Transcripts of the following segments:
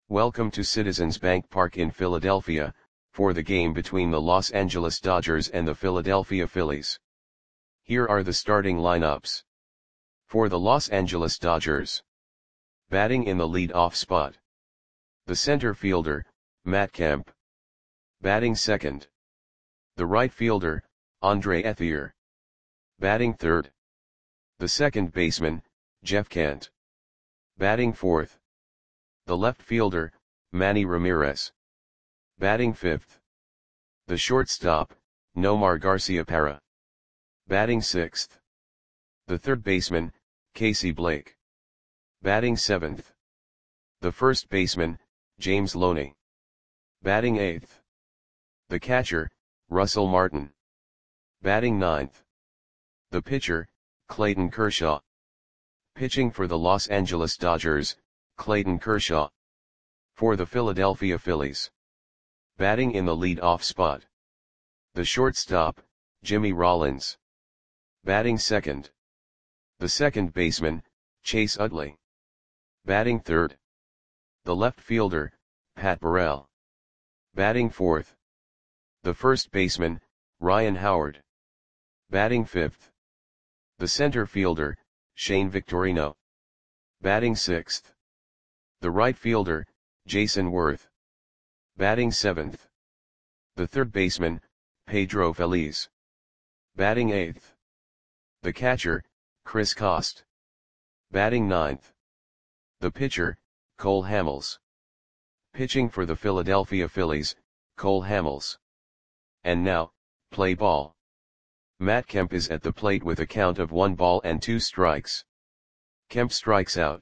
Welcome to Citizens Bank Park in Philadelphia, for the game between the Los Angeles Dodgers and the Philadelphia Phillies. Here are the starting lineups. For the Los Angeles Dodgers. Batting in the lead-off spot. The center fielder, Matt Kemp. Batting second. The right fielder, Andre Ethier. Batting third. The second baseman, Jeff Kent. Batting fourth. The left fielder, Manny Ramirez. Batting fifth. The shortstop, Nomar Garciaparra. Batting sixth. The third baseman, Casey Blake. Batting seventh. The first baseman, James Loney. Batting eighth. The catcher, Russell Martin. Batting ninth. The pitcher, Clayton Kershaw. Pitching for the Los Angeles Dodgers, Clayton Kershaw. For the Philadelphia Phillies. Batting in the lead-off spot. The shortstop, Jimmy Rollins. Batting second. The second baseman, Chase Utley. Batting third. The left fielder, Pat Burrell. Batting fourth. The first baseman, Ryan Howard. Batting fifth. The center fielder, Shane Victorino. Batting sixth. The right fielder, Jason Worth. Batting seventh. The third baseman, Pedro Feliz. Batting eighth. The catcher, Chris Coste. Batting ninth. The pitcher, Cole Hamels. Pitching for the Philadelphia Phillies, Cole Hamels. And now, play ball. Matt Kemp is at the plate with a count of 1 ball and 2 strikes. Kemp strikes out.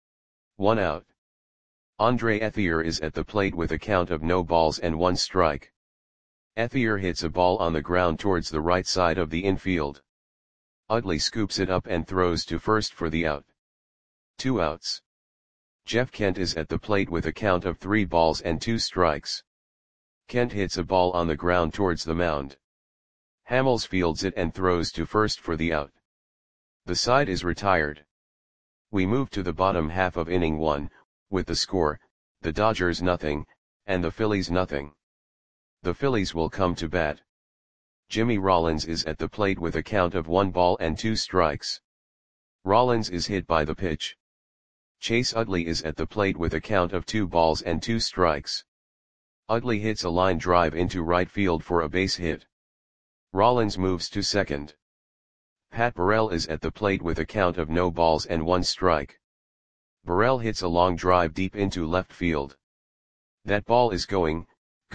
1 out. Andre Ethier is at the plate with a count of no balls and 1 strike. Ethier hits a ball on the ground towards the right side of the infield. Utley scoops it up and throws to first for the out. 2 outs. Jeff Kent is at the plate with a count of 3 balls and 2 strikes. Kent hits a ball on the ground towards the mound. Hamels fields it and throws to first for the out. The side is retired. We move to the bottom half of inning 1, with the score, the Dodgers nothing, and the Phillies nothing. The Phillies will come to bat. Jimmy Rollins is at the plate with a count of 1 ball and 2 strikes. Rollins is hit by the pitch. Chase Utley is at the plate with a count of 2 balls and 2 strikes. Utley hits a line drive into right field for a base hit. Rollins moves to second. Pat Burrell is at the plate with a count of no balls and 1 strike. Burrell hits a long drive deep into left field. That ball is gone.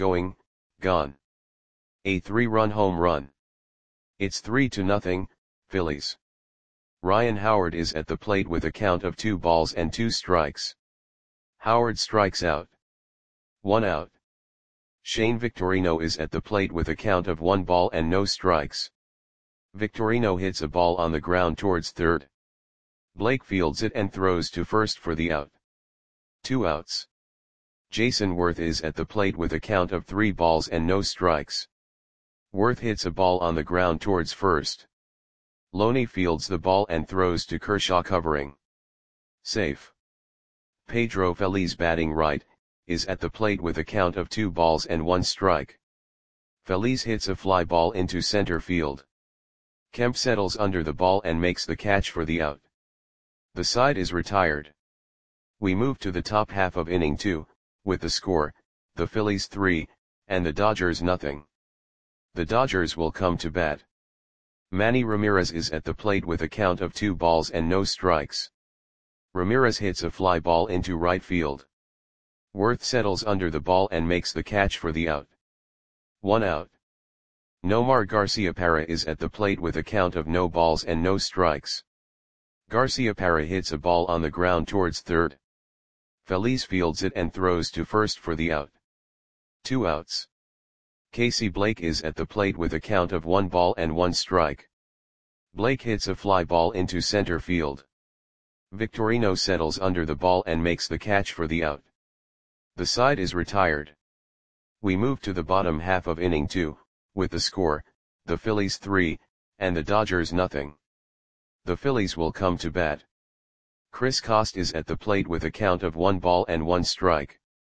A 3-run home run. It's 3-0, Phillies. Ryan Howard is at the plate with a count of 2 balls and 2 strikes. Howard strikes out. 1 out. Shane Victorino is at the plate with a count of 1 ball and no strikes. Victorino hits a ball on the ground towards third. Blake fields it and throws to first for the out. 2 outs. Jason Worth is at the plate with a count of 3 balls and no strikes. Worth hits a ball on the ground towards first. Loney fields the ball and throws to Kershaw covering. Safe. Pedro Feliz batting right, is at the plate with a count of 2 balls and 1 strike. Feliz hits a fly ball into center field. Kemp settles under the ball and makes the catch for the out. The side is retired. We move to the top half of inning 2, with the score, the Phillies 3, and the Dodgers nothing. The Dodgers will come to bat. Manny Ramirez is at the plate with a count of 2 balls and no strikes. Ramirez hits a fly ball into right field. Worth settles under the ball and makes the catch for the out. 1 out. Nomar Garciaparra is at the plate with a count of no balls and no strikes. Garciaparra hits a ball on the ground towards third. Feliz fields it and throws to first for the out. 2 outs. Casey Blake is at the plate with a count of 1 ball and 1 strike. Blake hits a fly ball into center field. Victorino settles under the ball and makes the catch for the out. The side is retired. We move to the bottom half of inning 2, with the score, the Phillies 3, and the Dodgers nothing. The Phillies will come to bat. Chris Coste is at the plate with a count of 1 ball and 1 strike.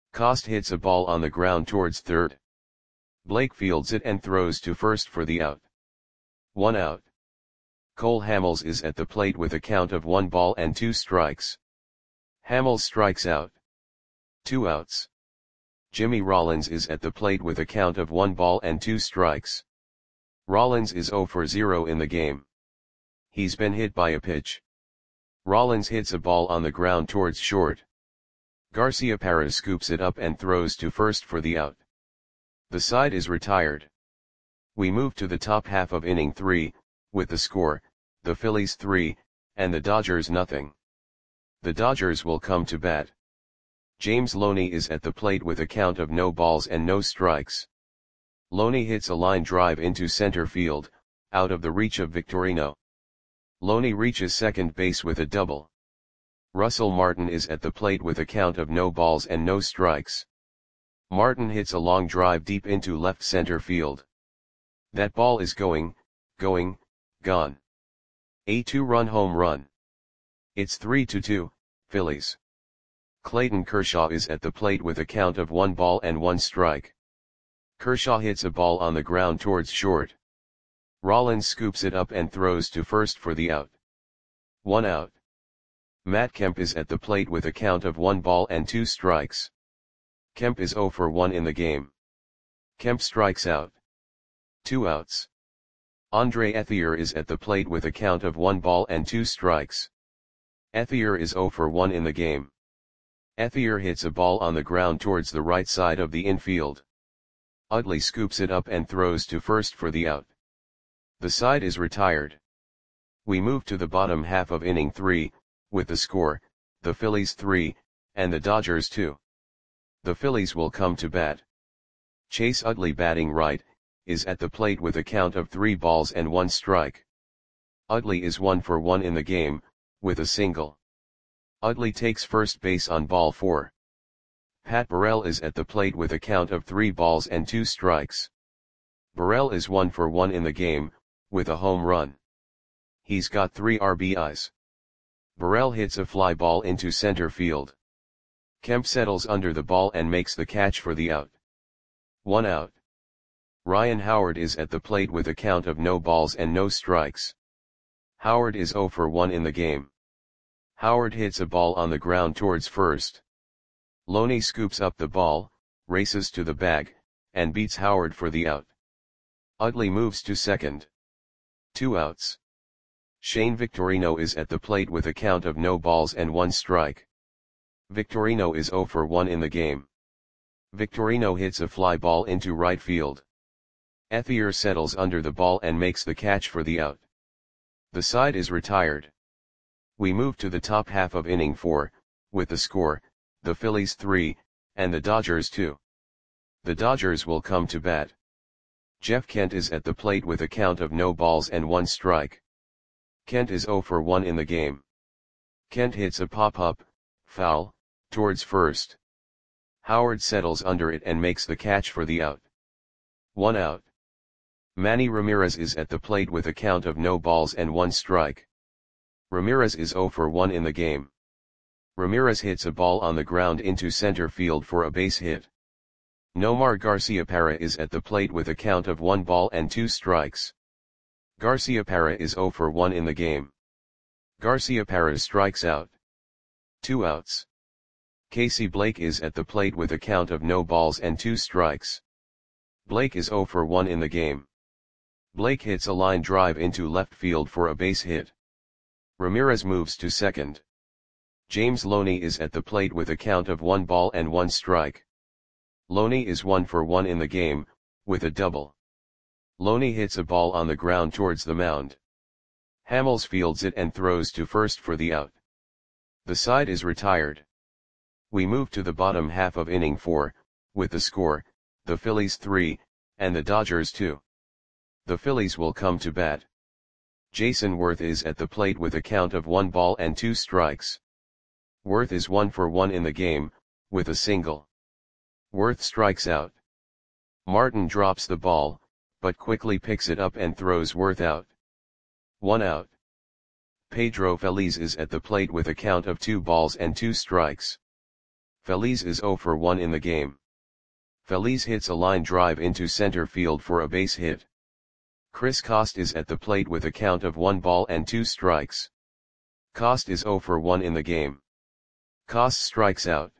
Cost hits a ball on the ground towards third. Blake fields it and throws to first for the out. 1 out. Cole Hamels is at the plate with a count of 1 ball and 2 strikes. Hamels strikes out. 2 outs. Jimmy Rollins is at the plate with a count of 1 ball and 2 strikes. Rollins is 0 for 0 in the game. He's been hit by a pitch. Rollins hits a ball on the ground towards short. Garciaparra scoops it up and throws to first for the out. The side is retired. We move to the top half of inning 3, with the score, the Phillies 3, and the Dodgers nothing. The Dodgers will come to bat. James Loney is at the plate with a count of no balls and no strikes. Loney hits a line drive into center field, out of the reach of Victorino. Loney reaches second base with a double. Russell Martin is at the plate with a count of no balls and no strikes. Martin hits a long drive deep into left center field. That ball is gone. A 2-run home run. It's 3-2, Phillies. Clayton Kershaw is at the plate with a count of 1 ball and 1 strike. Kershaw hits a ball on the ground towards short. Rollins scoops it up and throws to first for the out. 1 out. Matt Kemp is at the plate with a count of 1 ball and 2 strikes. Kemp is 0 for 1 in the game. Kemp strikes out. 2 outs. Andre Ethier is at the plate with a count of 1 ball and 2 strikes. Ethier is 0 for 1 in the game. Ethier hits a ball on the ground towards the right side of the infield. Utley scoops it up and throws to first for the out. The side is retired. We move to the bottom half of inning 3, with the score, the Phillies 3, and the Dodgers 2. The Phillies will come to bat. Chase Utley, batting right, is at the plate with a count of 3 balls and 1 strike. Utley is 1 for 1 in the game, with a single. Utley takes first base on ball 4. Pat Burrell is at the plate with a count of 3 balls and 2 strikes. Burrell is 1 for 1 in the game, with a home run. He's got 3 RBIs. Burrell hits a fly ball into center field. Kemp settles under the ball and makes the catch for the out. 1 out. Ryan Howard is at the plate with a count of no balls and no strikes. Howard is 0 for 1 in the game. Howard hits a ball on the ground towards first. Loney scoops up the ball, races to the bag, and beats Howard for the out. Utley moves to second. 2 outs. Shane Victorino is at the plate with a count of no balls and 1 strike. Victorino is 0 for 1 in the game. Victorino hits a fly ball into right field. Ethier settles under the ball and makes the catch for the out. The side is retired. We move to the top half of inning 4, with the score, the Phillies 3, and the Dodgers 2. The Dodgers will come to bat. Jeff Kent is at the plate with a count of no balls and 1 strike. Kent is 0 for 1 in the game. Kent hits a pop-up, foul, towards first. Howard settles under it and makes the catch for the out. 1 out. Manny Ramirez is at the plate with a count of no balls and 1 strike. Ramirez is 0 for 1 in the game. Ramirez hits a ball on the ground into center field for a base hit. Nomar Garciaparra is at the plate with a count of 1 ball and 2 strikes. Garciaparra is 0 for 1 in the game. Garciaparra strikes out. 2 outs. Casey Blake is at the plate with a count of no balls and 2 strikes. Blake is 0 for 1 in the game. Blake hits a line drive into left field for a base hit. Ramirez moves to second. James Loney is at the plate with a count of 1 ball and 1 strike. Loney is 1 for 1 in the game, with a double. Loney hits a ball on the ground towards the mound. Hamels fields it and throws to first for the out. The side is retired. We move to the bottom half of inning 4, with the score, the Phillies 3, and the Dodgers 2. The Phillies will come to bat. Jason Worth is at the plate with a count of 1 ball and 2 strikes. Worth is 1 for 1 in the game, with a single. Worth strikes out. Martin drops the ball, but quickly picks it up and throws Worth out. 1 out. Pedro Feliz is at the plate with a count of 2 balls and 2 strikes. Feliz is 0 for 1 in the game. Feliz hits a line drive into center field for a base hit. Chris Coste is at the plate with a count of 1 ball and 2 strikes. Coste is 0 for 1 in the game. Coste strikes out.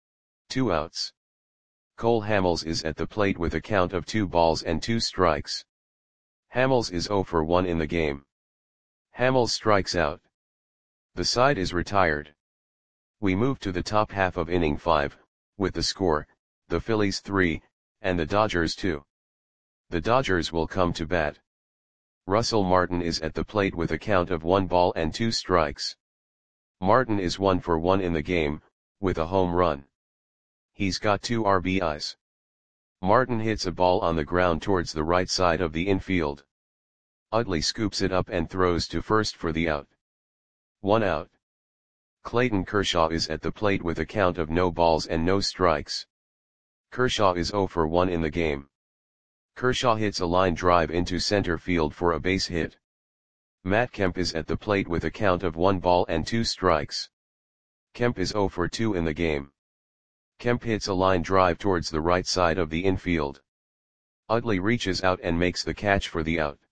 2 outs. Cole Hamels is at the plate with a count of 2 balls and 2 strikes. Hamels is 0 for 1 in the game. Hamels strikes out. The side is retired. We move to the top half of inning 5, with the score, the Phillies 3, and the Dodgers 2. The Dodgers will come to bat. Russell Martin is at the plate with a count of 1 ball and 2 strikes. Martin is 1 for 1 in the game, with a home run. He's got 2 RBIs. Martin hits a ball on the ground towards the right side of the infield. Utley scoops it up and throws to first for the out. 1 out. Clayton Kershaw is at the plate with a count of no balls and no strikes. Kershaw is 0 for 1 in the game. Kershaw hits a line drive into center field for a base hit. Matt Kemp is at the plate with a count of 1 ball and 2 strikes. Kemp is 0 for 2 in the game. Kemp hits a line drive towards the right side of the infield. Utley reaches out and makes the catch for the out.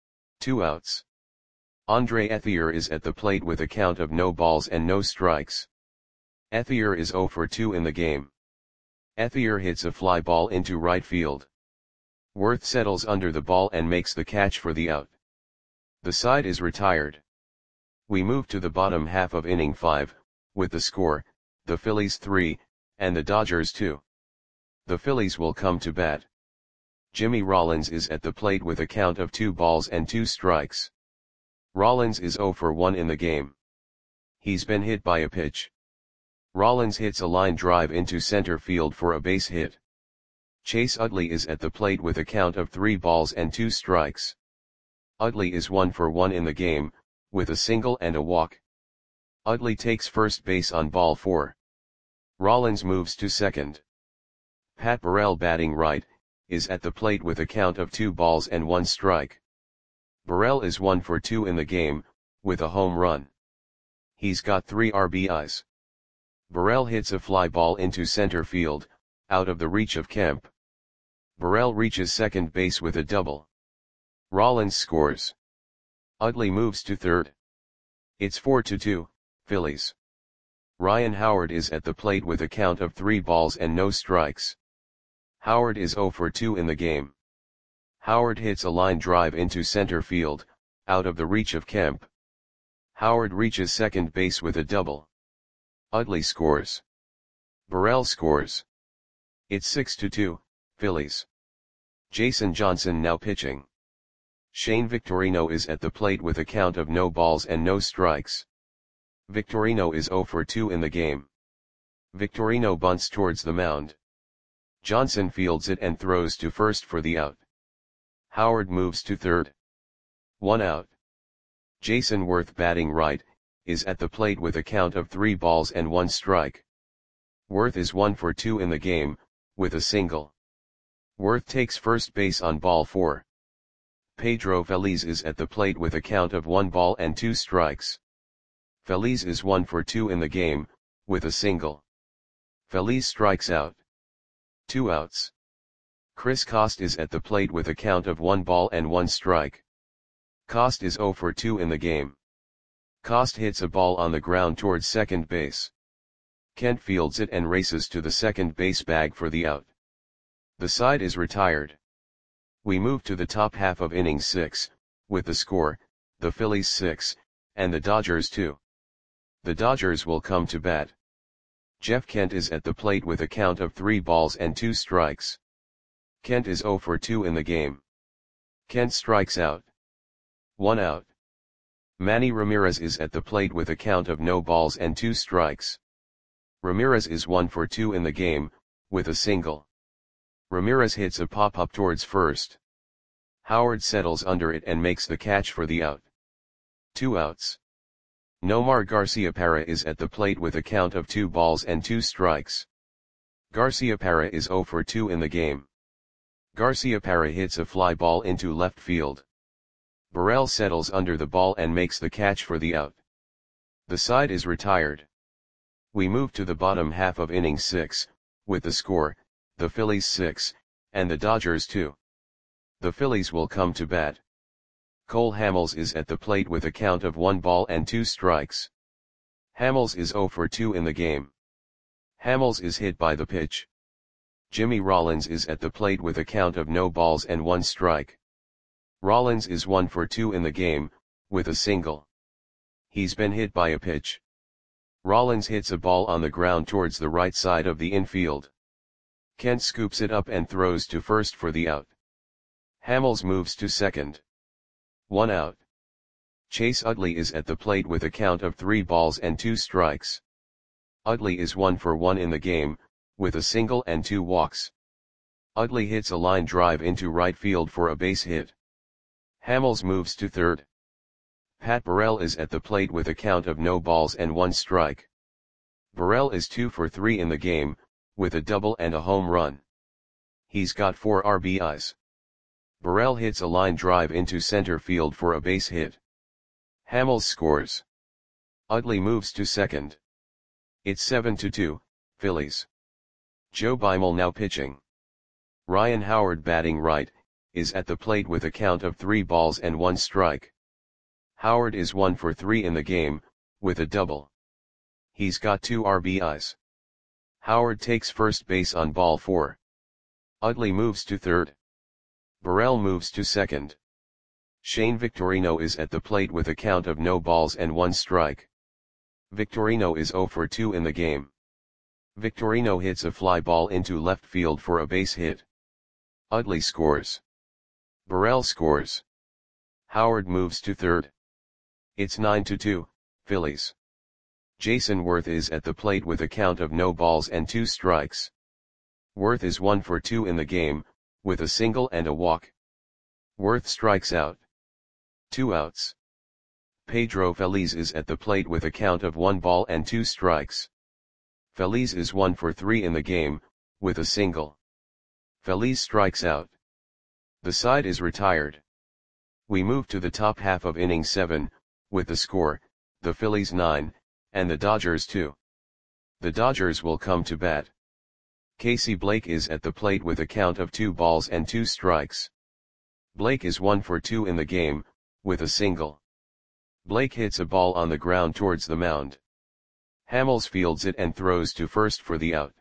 2 outs. Andre Ethier is at the plate with a count of no balls and no strikes. Ethier is 0 for 2 in the game. Ethier hits a fly ball into right field. Worth settles under the ball and makes the catch for the out. The side is retired. We move to the bottom half of inning 5, with the score, the Phillies 3, and the Dodgers 2. The Phillies will come to bat. Jimmy Rollins is at the plate with a count of 2 balls and 2 strikes. Rollins is 0 for 1 in the game. He's been hit by a pitch. Rollins hits a line drive into center field for a base hit. Chase Utley is at the plate with a count of 3 balls and 2 strikes. Utley is 1 for 1 in the game, with a single and a walk. Utley takes first base on ball 4. Rollins moves to second. Pat Burrell, batting right, is at the plate with a count of 2 balls and 1 strike. Burrell is 1 for 2 in the game, with a home run. He's got 3 RBIs. Burrell hits a fly ball into center field, out of the reach of Kemp. Burrell reaches second base with a double. Rollins scores. Utley moves to third. It's 4-2, Phillies. Ryan Howard is at the plate with a count of 3 balls and no strikes. Howard is 0 for 2 in the game. Howard hits a line drive into center field, out of the reach of Kemp. Howard reaches second base with a double. Utley scores. Burrell scores. It's 6-2, Phillies. Jason Johnson now pitching. Shane Victorino is at the plate with a count of no balls and no strikes. Victorino is 0 for 2 in the game. Victorino bunts towards the mound. Johnson fields it and throws to first for the out. Howard moves to third. 1 out. Jason Worth, batting right, is at the plate with a count of 3 balls and 1 strike. Worth is 1 for 2 in the game, with a single. Worth takes first base on ball 4. Pedro Feliz is at the plate with a count of 1 ball and 2 strikes. Feliz is 1 for 2 in the game, with a single. Feliz strikes out. 2 outs. Chris Coste is at the plate with a count of 1 ball and 1 strike. Coste is 0 for 2 in the game. Coste hits a ball on the ground towards second base. Kent fields it and races to the second base bag for the out. The side is retired. We move to the top half of inning 6, with the score, the Phillies 6, and the Dodgers 2. The Dodgers will come to bat. Jeff Kent is at the plate with a count of 3 balls and 2 strikes. Kent is 0 for 2 in the game. Kent strikes out. 1 out. Manny Ramirez is at the plate with a count of no balls and 2 strikes. Ramirez is 1 for 2 in the game, with a single. Ramirez hits a pop-up towards first. Howard settles under it and makes the catch for the out. 2 outs. Nomar Garciaparra is at the plate with a count of 2 balls and 2 strikes. Garciaparra is 0 for 2 in the game. Garciaparra hits a fly ball into left field. Burrell settles under the ball and makes the catch for the out. The side is retired. We move to the bottom half of inning 6, with the score, the Phillies 6, and the Dodgers 2. The Phillies will come to bat. Cole Hamels is at the plate with a count of 1 ball and 2 strikes. Hamels is 0 for 2 in the game. Hamels is hit by the pitch. Jimmy Rollins is at the plate with a count of no balls and 1 strike. Rollins is 1 for 2 in the game, with a single. He's been hit by a pitch. Rollins hits a ball on the ground towards the right side of the infield. Kent scoops it up and throws to first for the out. Hamels moves to second. 1 out. Chase Utley is at the plate with a count of 3 balls and 2 strikes. Utley is 1 for 1 in the game, with a single and 2 walks. Utley hits a line drive into right field for a base hit. Hamels moves to third. Pat Burrell is at the plate with a count of no balls and 1 strike. Burrell is 2 for 3 in the game, with a double and a home run. He's got 4 RBIs. Burrell hits a line drive into center field for a base hit. Hamels scores. Utley moves to second. It's 7-2, Phillies. Joe Beimel now pitching. Ryan Howard batting right, is at the plate with a count of 3 balls and 1 strike. Howard is 1 for 3 in the game, with a double. He's got 2 RBIs. Howard takes first base on ball 4. Utley moves to third. Burrell moves to second. Shane Victorino is at the plate with a count of no balls and 1 strike. Victorino is 0 for 2 in the game. Victorino hits a fly ball into left field for a base hit. Utley scores. Burrell scores. Howard moves to third. It's 9-2, Phillies. Jason Worth is at the plate with a count of no balls and 2 strikes. Worth is 1 for 2 in the game, with a single and a walk. Worth strikes out. 2 outs. Pedro Feliz is at the plate with a count of 1 ball and 2 strikes. Feliz is 1 for 3 in the game, with a single. Feliz strikes out. The side is retired. We move to the top half of inning 7, with the score, the Phillies 9, and the Dodgers 2. The Dodgers will come to bat. Casey Blake is at the plate with a count of 2 balls and 2 strikes. Blake is 1 for 2 in the game, with a single. Blake hits a ball on the ground towards the mound. Hamels fields it and throws to first for the out.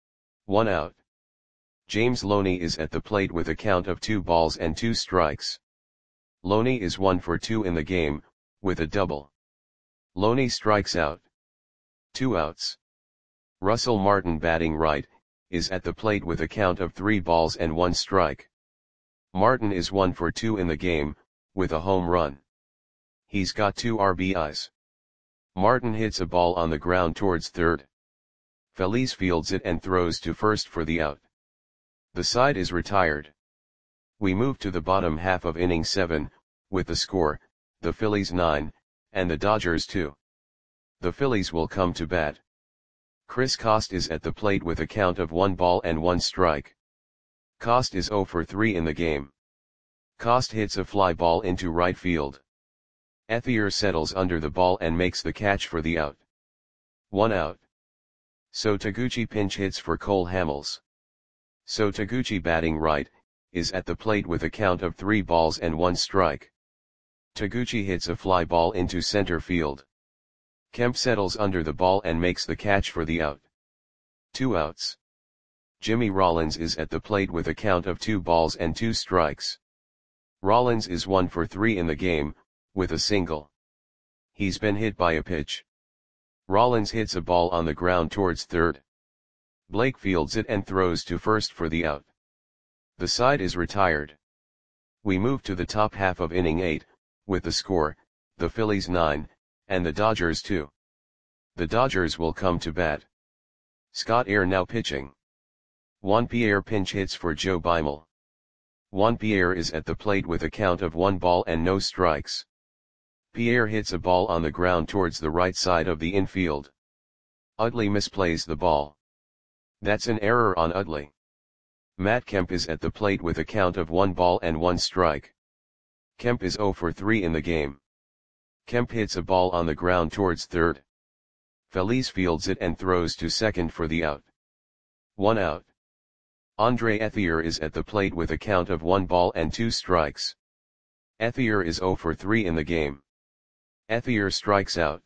1 out. James Loney is at the plate with a count of 2 balls and 2 strikes. Loney is 1 for 2 in the game, with a double. Loney strikes out. 2 outs. Russell Martin batting right, is at the plate with a count of 3 balls and 1 strike. Martin is 1 for 2 in the game, with a home run. He's got 2 RBIs. Martin hits a ball on the ground towards third. Feliz fields it and throws to first for the out. The side is retired. We move to the bottom half of inning 7, with the score, the Phillies 9, and the Dodgers 2. The Phillies will come to bat. Chris Coste is at the plate with a count of 1 ball and 1 strike. Coste is 0 for 3 in the game. Coste hits a fly ball into right field. Ethier settles under the ball and makes the catch for the out. 1 out. So Taguchi pinch hits for Cole Hamels. So Taguchi batting right, is at the plate with a count of 3 balls and 1 strike. Taguchi hits a fly ball into center field. Kemp settles under the ball and makes the catch for the out. 2 outs. Jimmy Rollins is at the plate with a count of 2 balls and 2 strikes. Rollins is 1 for 3 in the game, with a single. He's been hit by a pitch. Rollins hits a ball on the ground towards third. Blake fields it and throws to first for the out. The side is retired. We move to the top half of inning 8, with the score, the Phillies 9, and the Dodgers 2. The Dodgers will come to bat. Scott Air now pitching. Juan Pierre pinch hits for Joe Beimel. Juan Pierre is at the plate with a count of 1 ball and no strikes. Pierre hits a ball on the ground towards the right side of the infield. Utley misplays the ball. That's an error on Utley. Matt Kemp is at the plate with a count of 1 ball and 1 strike. Kemp is 0 for 3 in the game. Kemp hits a ball on the ground towards third. Feliz fields it and throws to second for the out. 1 out. Andre Ethier is at the plate with a count of 1 ball and 2 strikes. Ethier is 0 for 3 in the game. Ethier strikes out.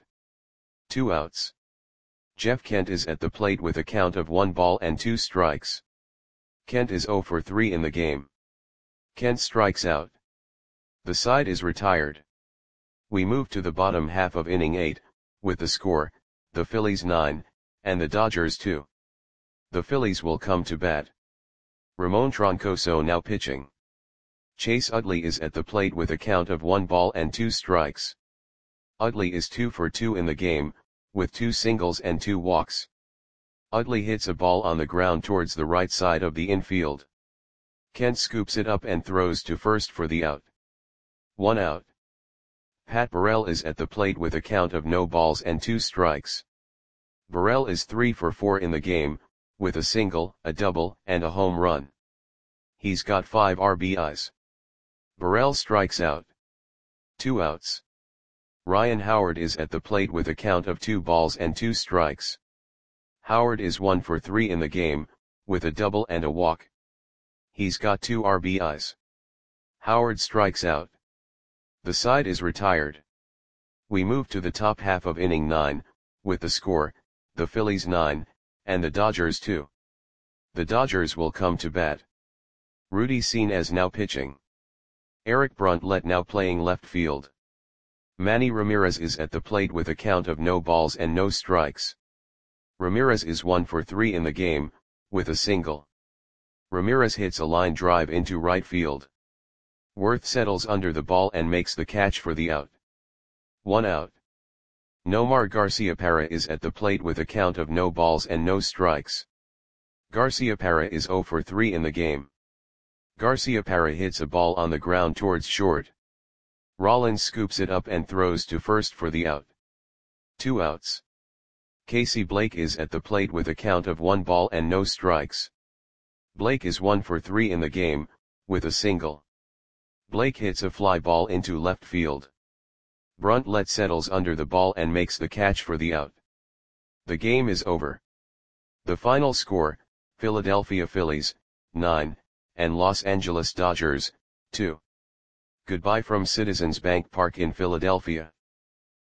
2 outs. Jeff Kent is at the plate with a count of 1 ball and 2 strikes. Kent is 0 for 3 in the game. Kent strikes out. The side is retired. We move to the bottom half of inning 8, with the score, the Phillies 9, and the Dodgers 2. The Phillies will come to bat. Ramon Troncoso now pitching. Chase Utley is at the plate with a count of 1 ball and 2 strikes. Utley is 2 for 2 in the game, with 2 singles and 2 walks. Utley hits a ball on the ground towards the right side of the infield. Kent scoops it up and throws to first for the out. 1 out. Pat Burrell is at the plate with a count of no balls and 2 strikes. Burrell is 3 for 4 in the game, with a single, a double, and a home run. He's got 5 RBIs. Burrell strikes out. 2 outs. Ryan Howard is at the plate with a count of 2 balls and 2 strikes. Howard is 1 for 3 in the game, with a double and a walk. He's got 2 RBIs. Howard strikes out. The side is retired. We move to the top half of inning 9, with the score, the Phillies 9, and the Dodgers 2. The Dodgers will come to bat. Rudy Senes now pitching. Eric Bruntlett now playing left field. Manny Ramirez is at the plate with a count of no balls and no strikes. Ramirez is 1 for 3 in the game, with a single. Ramirez hits a line drive into right field. Worth settles under the ball and makes the catch for the out. 1 out. Nomar Garciaparra is at the plate with a count of no balls and no strikes. Garciaparra is 0 for 3 in the game. Garciaparra hits a ball on the ground towards short. Rollins scoops it up and throws to first for the out. 2 outs. Casey Blake is at the plate with a count of 1 ball and no strikes. Blake is 1 for 3 in the game, with a single. Blake hits a fly ball into left field. Bruntlett settles under the ball and makes the catch for the out. The game is over. The final score, Philadelphia Phillies, 9, and Los Angeles Dodgers, 2. Goodbye from Citizens Bank Park in Philadelphia.